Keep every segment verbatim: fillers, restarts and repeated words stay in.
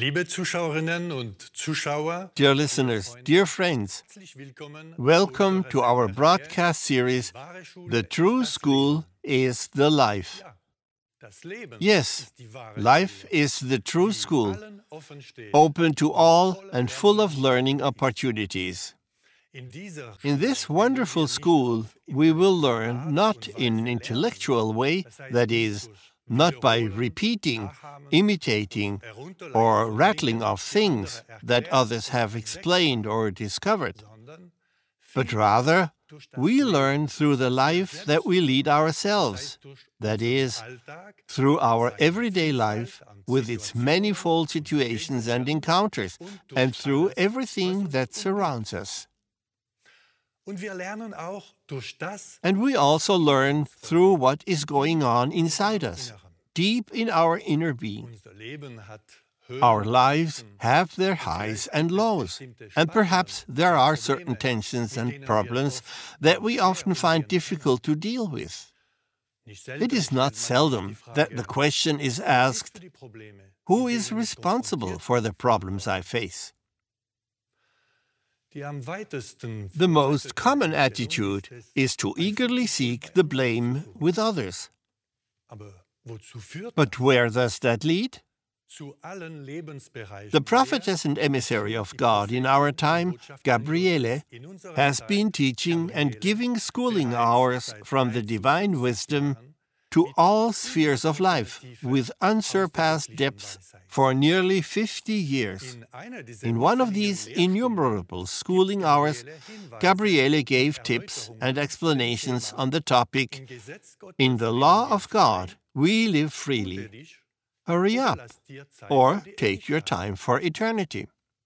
Liebe Zuschauerinnen und Zuschauer, Dear listeners, dear friends, welcome to our broadcast series, The True School is the Life. Yes, life is the true school, open to all and full of learning opportunities. In this wonderful school, we will learn not in an intellectual way, that is, not by repeating, imitating, or rattling off things that others have explained or discovered, but rather we learn through the life that we lead ourselves, that is, through our everyday life with its manifold situations and encounters, and through everything that surrounds us. And we also learn through what is going on inside us, deep in our inner being. Our lives have their highs and lows, and perhaps there are certain tensions and problems that we often find difficult to deal with. It is not seldom that the question is asked, who is responsible for the problems I face? The most common attitude is to eagerly seek the blame with others. But where does that lead? The prophetess and emissary of God in our time, Gabriele, has been teaching and giving schooling hours from the divine wisdom to all spheres of life with unsurpassed depth for nearly fifty years. In one of these innumerable schooling hours, Gabriele gave tips and explanations on the topic, "In the law of God, we live freely. Hurry up, or take your time for eternity."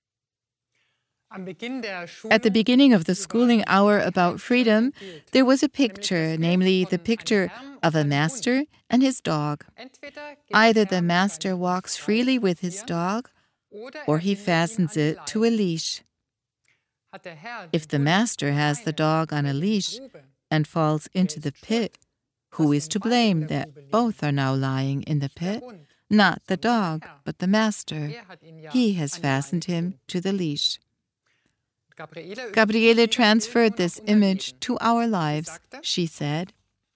At the beginning of the schooling hour about freedom, there was a picture, namely the picture of a master and his dog. Either the master walks freely with his dog, or he fastens it to a leash. If the master has the dog on a leash and falls into the pit, who is to blame that both are now lying in the pit? Not the dog, but the master. He has fastened him to the leash. Gabriele transferred this image to our lives. She said,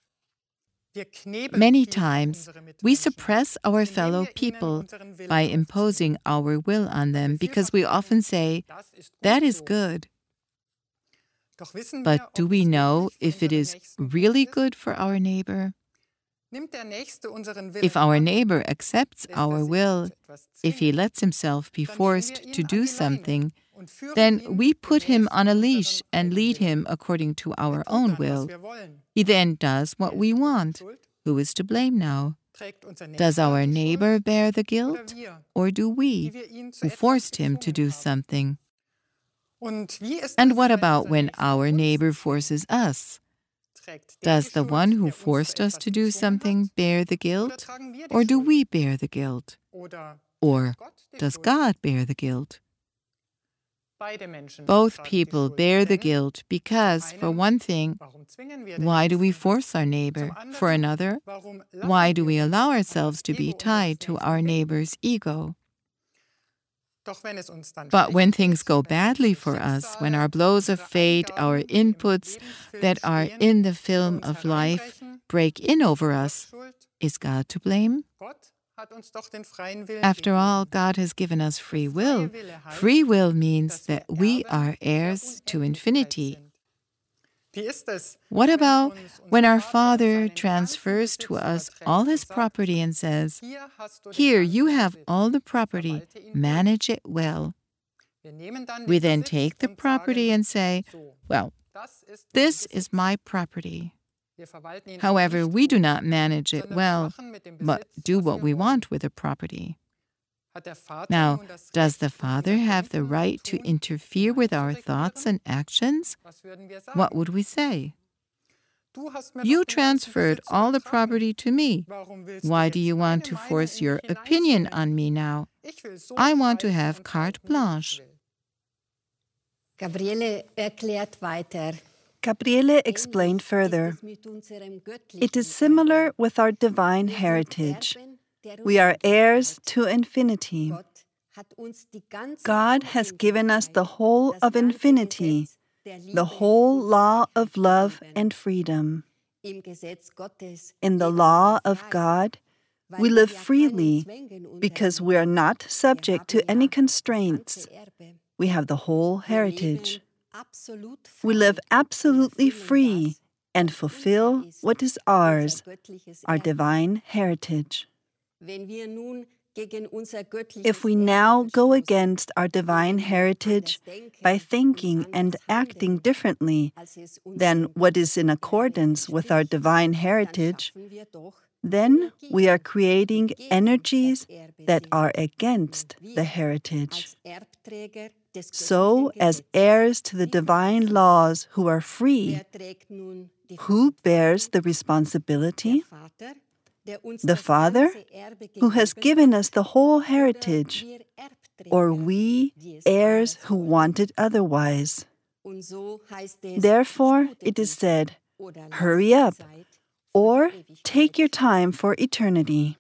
"Many times we suppress our fellow people by imposing our will on them because we often say, 'That is good.' But do we know if it is really good for our neighbor? If our neighbor accepts our will, if he lets himself be forced to do something, then we put him on a leash and lead him according to our own will. He then does what we want. Who is to blame now? Does our neighbor bear the guilt, or do we, who forced him to do something? And what about when our neighbor forces us? Does the one who forced us to do something bear the guilt, or do we bear the guilt? Or does God bear the guilt? Both people bear the guilt because, for one thing, why do we force our neighbor? For another, why do we allow ourselves to be tied to our neighbor's ego? But when things go badly for us, when our blows of fate, our inputs that are in the film of life break in over us, is God to blame? After all, God has given us free will. Free will means that we are heirs to infinity. What about when our Father transfers to us all His property and says, "Here, you have all the property, manage it well"? We then take the property and say, "Well, this is my property." However, we do not manage it well, but do what we want with the property. Now, does the Father have the right to interfere with our thoughts and actions? What would we say? You transferred all the property to me. Why do you want to force your opinion on me now? I want to have carte blanche. Gabriele erklärt weiter. Gabriele explained further, "It is similar with our divine heritage. We are heirs to infinity. God has given us the whole of infinity, the whole law of love and freedom. In the law of God, we live freely because we are not subject to any constraints. We have the whole heritage. We live absolutely free and fulfill what is ours, our divine heritage. If we now go against our divine heritage by thinking and acting differently than what is in accordance with our divine heritage, then we are creating energies that are against the heritage. So, as heirs to the divine laws who are free, who bears the responsibility? The Father, who has given us the whole heritage, or we, heirs who want it otherwise. Therefore, it is said, hurry up, or take your time for eternity.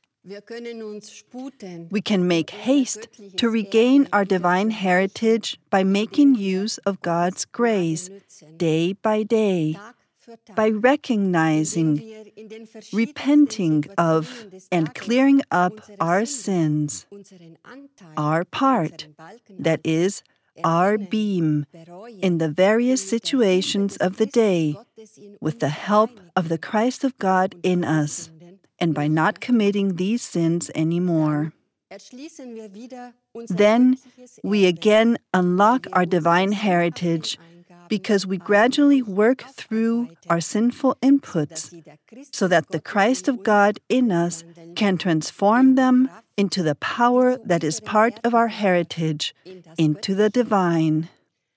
We can make haste to regain our divine heritage by making use of God's grace day by day, by recognizing, repenting of, and clearing up our sins, our part, that is, our beam, in the various situations of the day, with the help of the Christ of God in us, and by not committing these sins anymore. Then we again unlock our divine heritage because we gradually work through our sinful inputs so that the Christ of God in us can transform them into the power that is part of our heritage, into the divine.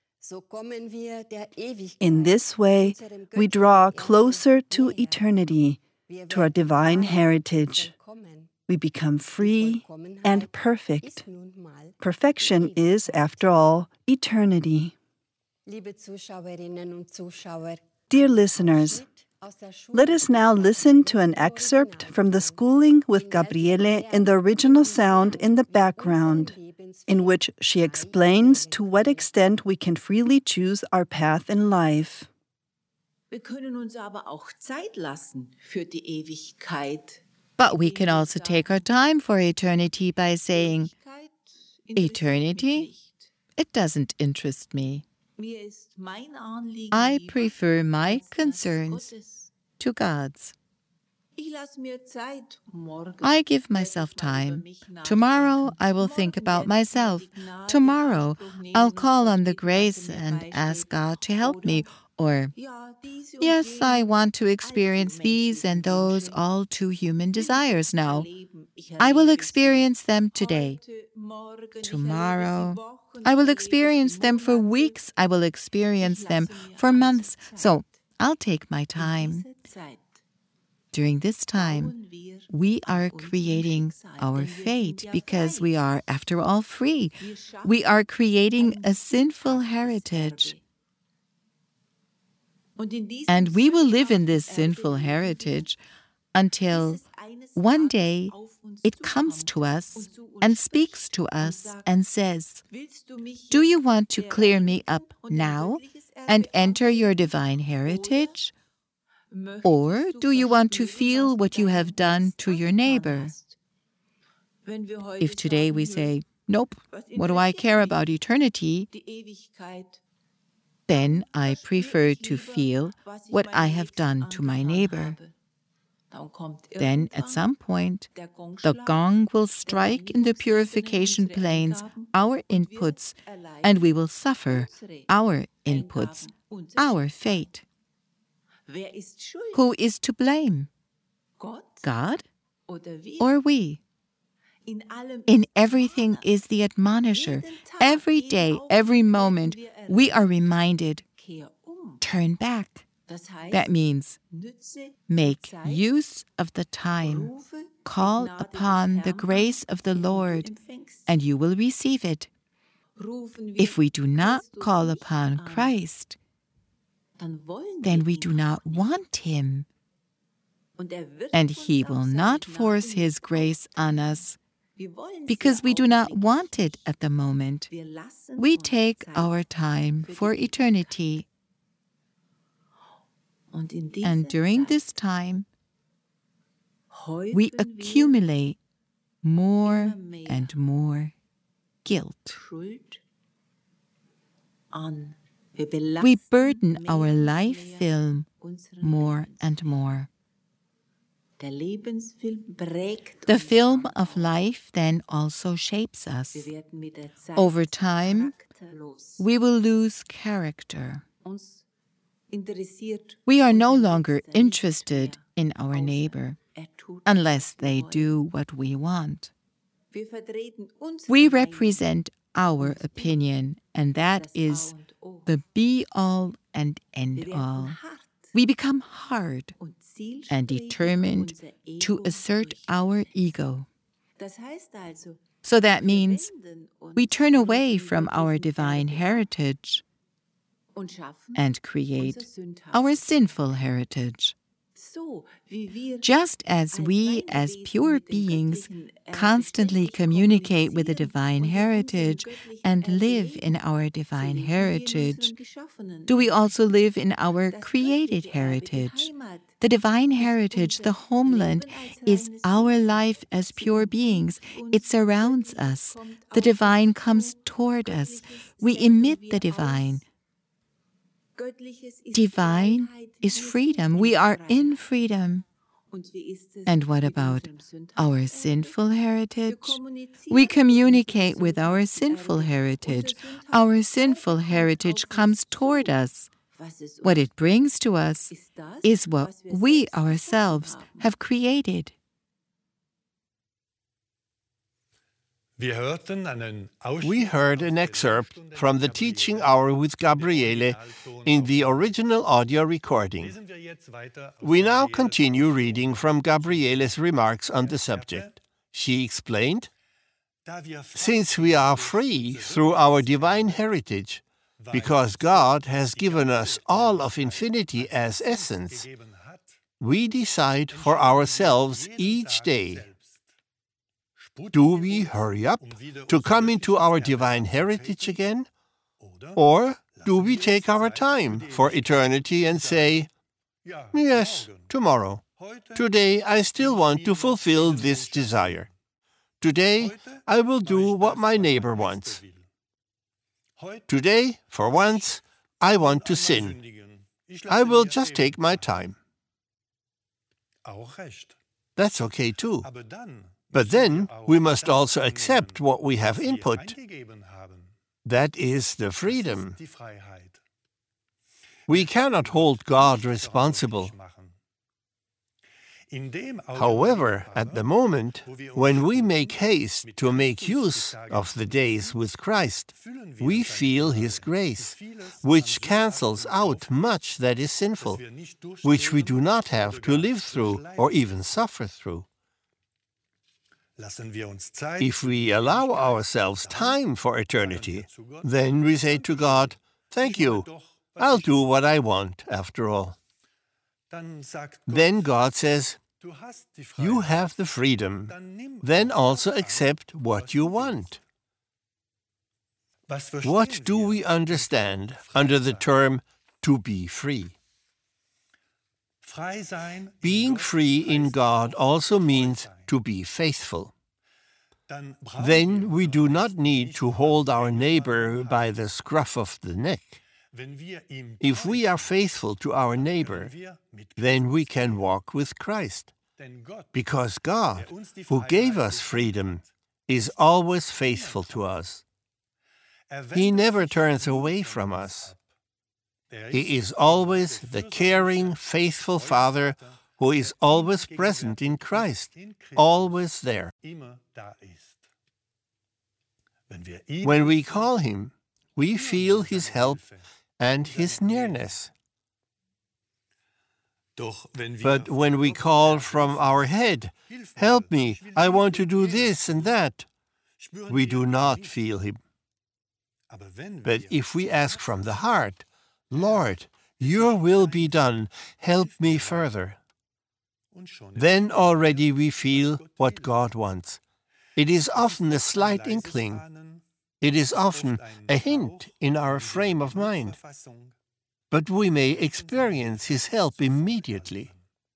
In this way, we draw closer to eternity, to our divine heritage. We become free and perfect. Perfection is, after all, eternity. Dear listeners, let us now listen to an excerpt from the Schooling with Gabriele in the original sound in the background, in which she explains to what extent we can freely choose our path in life. But we can also take our time for eternity by saying, eternity? It doesn't interest me. I prefer my concerns to God's. I give myself time. Tomorrow I will think about myself. Tomorrow I'll call on the grace and ask God to help me. Or, yes, I want to experience these and those all too human desires now. I will experience them today. Tomorrow, I will experience them for weeks. I will experience them for months. So, I'll take my time. During this time, we are creating our fate because we are, after all, free. We are creating a sinful heritage. And we will live in this sinful heritage until one day it comes to us and speaks to us and says, do you want to clear me up now and enter your divine heritage? Or do you want to feel what you have done to your neighbor? If today we say, nope, what do I care about eternity? Then I prefer to feel what I have done to my neighbor. Then, at some point, the gong will strike in the purification planes, our inputs, and we will suffer our inputs, our fate. Who is to blame? God or we? In everything is the admonisher. Every day, every moment, we are reminded, turn back. That means make use of the time. Call upon the grace of the Lord, and you will receive it. If we do not call upon Christ, then we do not want Him. And He will not force His grace on us. because we do not want it at the moment. We take our time for eternity. And during this time, we accumulate more and more guilt. We burden our life film more and more. The film of life then also shapes us. Over time, we will lose character. We are no longer interested in our neighbor unless they do what we want. We represent our opinion, and that is the be-all and end-all. We become hard and determined to assert our ego. So that means we turn away from our divine heritage and create our sinful heritage. Just as we, as pure beings, constantly communicate with the divine heritage and live in our divine heritage, do we also live in our created heritage. The divine heritage, the homeland, is our life as pure beings. It surrounds us. The divine comes toward us. We emit the divine. Divine is freedom. We are in freedom. And what about our sinful heritage? We communicate with our sinful heritage. Our sinful heritage comes toward us. What it brings to us is what we ourselves have created. We heard an excerpt from the teaching hour with Gabriele in the original audio recording. We now continue reading from Gabriele's remarks on the subject. She explained, "Since we are free through our divine heritage, because God has given us all of infinity as essence, we decide for ourselves each day. Do we hurry up to come into our divine heritage again? Or do we take our time for eternity and say, yes, tomorrow. Today I still want to fulfill this desire. Today I will do what my neighbor wants. Today, for once, I want to sin. I will just take my time." That's okay too. But then we must also accept what we have input. That is the freedom. We cannot hold God responsible. However, at the moment, when we make haste to make use of the days with Christ, we feel His grace, which cancels out much that is sinful, which we do not have to live through or even suffer through. If we allow ourselves time for eternity, then we say to God, "Thank you, I'll do what I want after all." Then God says, "You have the freedom, then also accept what you want." What do we understand under the term "to be free"? Being free in God also means to be faithful. Then we do not need to hold our neighbor by the scruff of the neck. If we are faithful to our neighbor, then we can walk with Christ, because God, who gave us freedom, is always faithful to us. He never turns away from us. He is always the caring, faithful Father who is always present in Christ, always there. When we call Him, we feel His help and His nearness. But when we call from our head, "Help me, I want to do this and that," we do not feel Him. But if we ask from the heart, "Lord, your will be done, help me further," then already we feel what God wants. It is often a slight inkling. It is often a hint in our frame of mind. But we may experience His help immediately.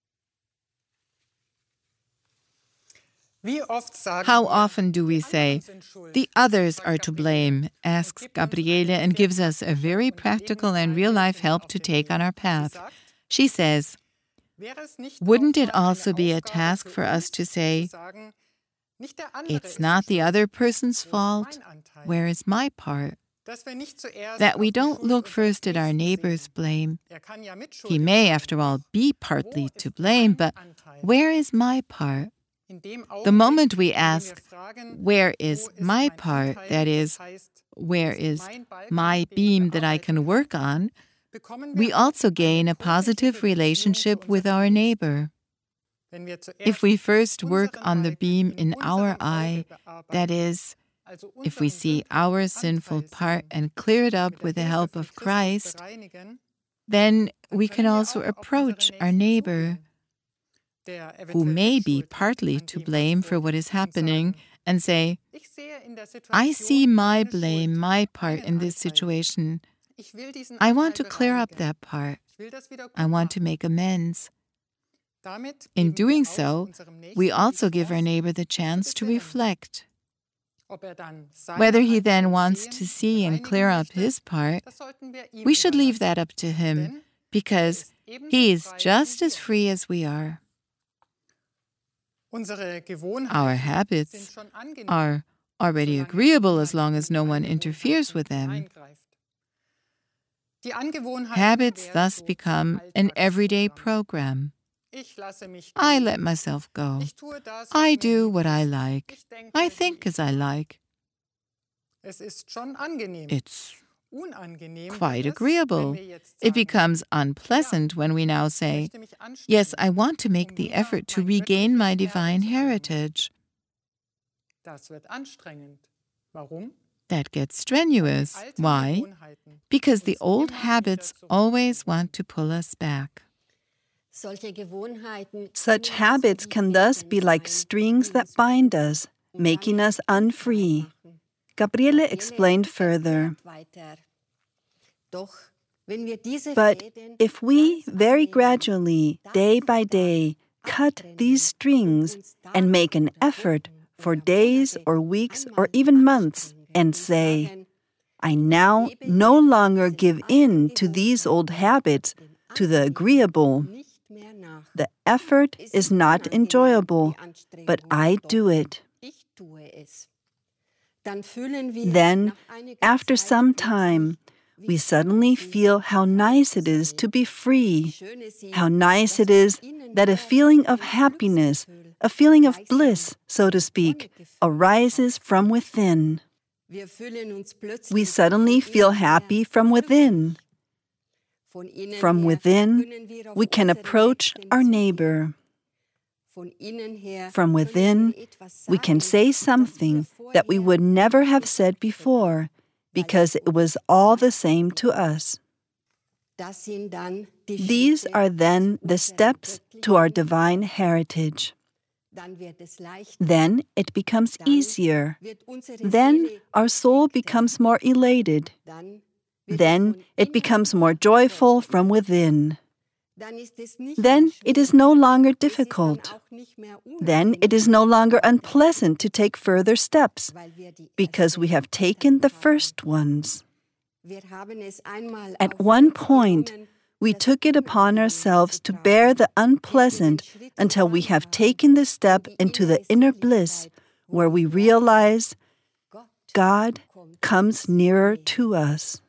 How often do we say, "The others are to blame," asks Gabriele and gives us a very practical and real-life help to take on our path. She says, "Wouldn't it also be a task for us to say, 'It's not the other person's fault, where is my part?' That we don't look first at our neighbor's blame. He may, after all, be partly to blame, but where is my part? The moment we ask, where is my part, that is, where is my beam that I can work on, we also gain a positive relationship with our neighbor. If we first work on the beam in our eye, that is, if we see our sinful part and clear it up with the help of Christ, then we can also approach our neighbor, who may be partly to blame for what is happening, and say, "I see my blame, my part in this situation. I want to clear up that part. I want to make amends." In doing so, we also give our neighbor the chance to reflect. Whether he then wants to see and clear up his part, we should leave that up to him, because he is just as free as we are. Our habits are already agreeable as long as no one interferes with them. Habits thus become an everyday program. I let myself go. I do what I like. I think as I like. It's quite agreeable. It becomes unpleasant when we now say, "Yes, I want to make the effort to regain my divine heritage." That gets strenuous. Why? Because the old habits always want to pull us back. Such habits can thus be like strings that bind us, making us unfree. Gabriele explained further. But if we very gradually, day by day, cut these strings and make an effort for days or weeks or even months and say, "I now no longer give in to these old habits, to the agreeable. The effort is not enjoyable, but I do it." Then, after some time, we suddenly feel how nice it is to be free, how nice it is that a feeling of happiness, a feeling of bliss, so to speak, arises from within. We suddenly feel happy from within. From within, we can approach our neighbor. From within, we can say something that we would never have said before, because it was all the same to us. These are then the steps to our divine heritage. Then it becomes easier. Then our soul becomes more elated. Then it becomes more joyful from within. Then it is no longer difficult. Then it is no longer unpleasant to take further steps, because we have taken the first ones. At one point, we took it upon ourselves to bear the unpleasant until we have taken the step into the inner bliss, where we realize God comes nearer to us.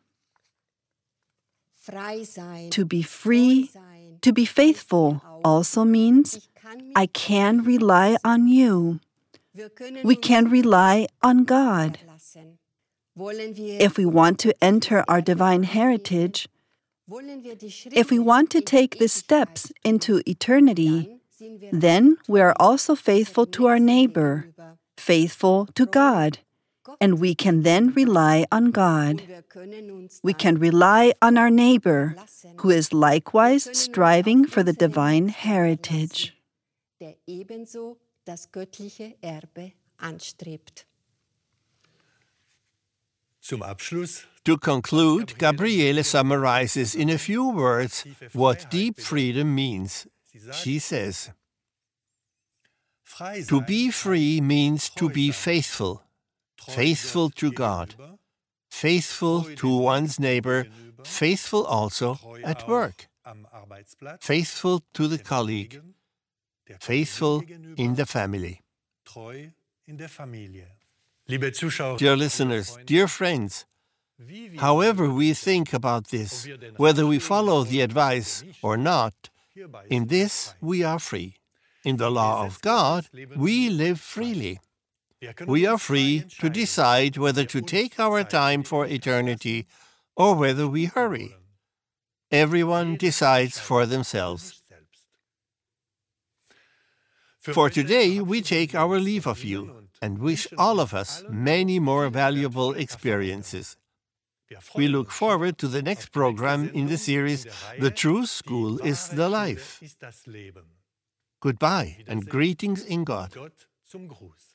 To be free, to be faithful also means I can rely on you. We can rely on God. If we want to enter our divine heritage, if we want to take the steps into eternity, then we are also faithful to our neighbor, faithful to God, and we can then rely on God. We can rely on our neighbor, who is likewise striving for the divine heritage. anstrebt. Zum Abschluss To conclude, Gabriele summarizes in a few words what deep freedom means. She says, to be free means to be faithful, faithful to God, faithful to one's neighbor, faithful also at work, faithful to the colleague, faithful in the family. Dear listeners, dear friends, however we think about this, whether we follow the advice or not, in this we are free. In the law of God, we live freely. We are free to decide whether to take our time for eternity or whether we hurry. Everyone decides for themselves. For today, we take our leave of you and wish all of us many more valuable experiences. We look forward to the next program in the series, The True School is the Life. Goodbye and greetings in God.